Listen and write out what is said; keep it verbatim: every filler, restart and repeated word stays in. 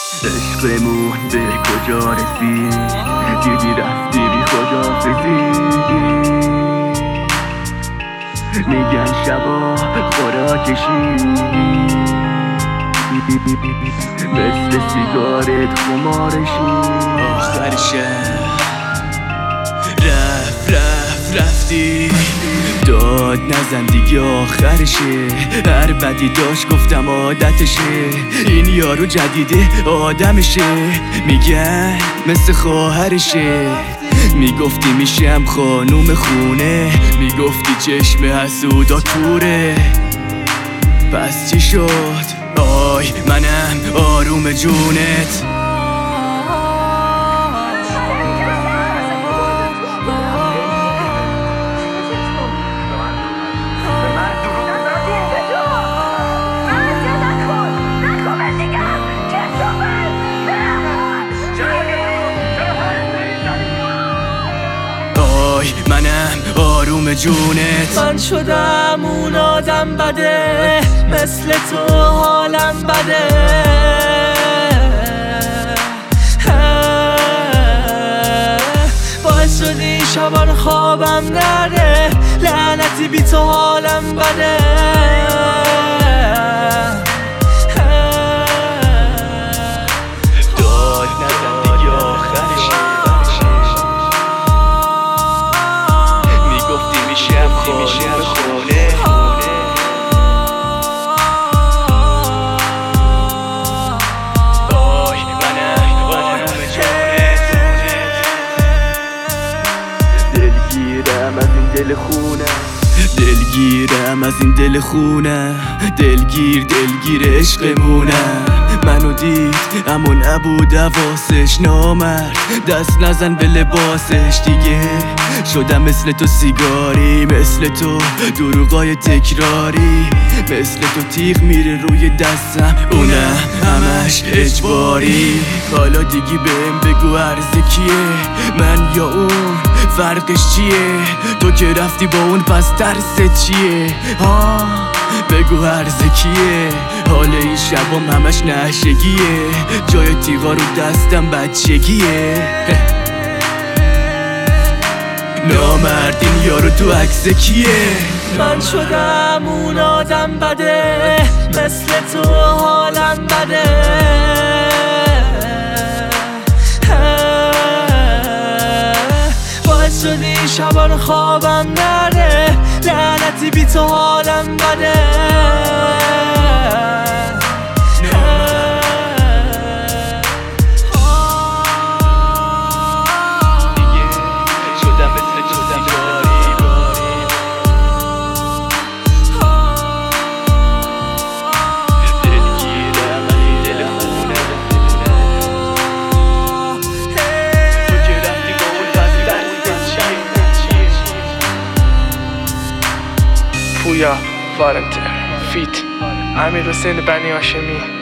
عشقمون به کجا رسید؟ دیدی رفتی بی خداحافظی. میگن شبا خوراکشی مثل سیگارت خمارشی. آخرشه رفت رفت رفتی داد نزن دیگه آخرشه. هر بدی داشت گفتم عادتشه. این یارو جدیده آدمشه. میگن مثل خواهرشه. میگفتی میشم خانوم خونه. میگفتی چشم حسودا کوره. پس چی شد؟ آی منم آروم جونت. منم آروم جونت. من شدم اون آدم بده، مثل تو حالم بده. باعث شدی شبان خوابم نره. لعنتی بی تو حالم بده. دلگیرم از این دل خونه. دلگیرم از این دل خونه. دلگیر دلگیر عشقمونه. منو دید اما نبود حواسش. نامرد دست نزن به لباسش. دیگه شدم مثل تو سیگاری. مثل تو دروغای تکراری. مثل تو تیغ میره روی دستم. اونه همش اجباری. حالا دیگه بهم بگو عرضه کیه؟ من یا اون؟ فرقش چیه؟ تو که رفتی با اون پس ترست چیه؟ ها بگو عرضه کیه؟ حال این شبام همش نشگیه. جای تیغا رو دستم بچگیه. نامردین یارو تو عکس کیه؟ من شدم اون آدم بده، مثل تو حالم بده. باعث شدی شبان خوابم نره. لعنتی بی تو حالم بده. پویا وارنتر فیت امیر حسین بنی هاشمی.